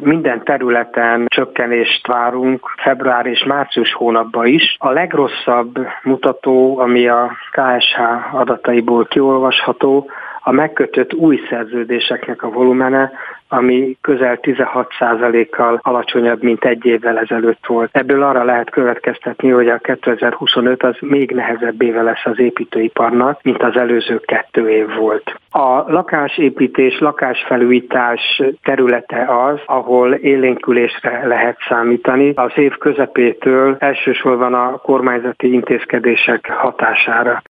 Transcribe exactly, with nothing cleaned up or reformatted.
minden területen csökkenést várunk, február és március hónapban is. A legrosszabb mutató, ami a ká es há adataiból kiolvasható, a megkötött új szerződéseknek a volumene, ami közel tizenhat százalékkal alacsonyabb, mint egy évvel ezelőtt volt. Ebből arra lehet következtetni, hogy a kétezer-huszonöt az még nehezebb éve lesz az építőiparnak, mint az előző kettő év volt. A lakásépítés, lakásfelújítás területe az, ahol élénkülésre lehet számítani. Az év közepétől elsősorban a kormányzati intézkedések hatására.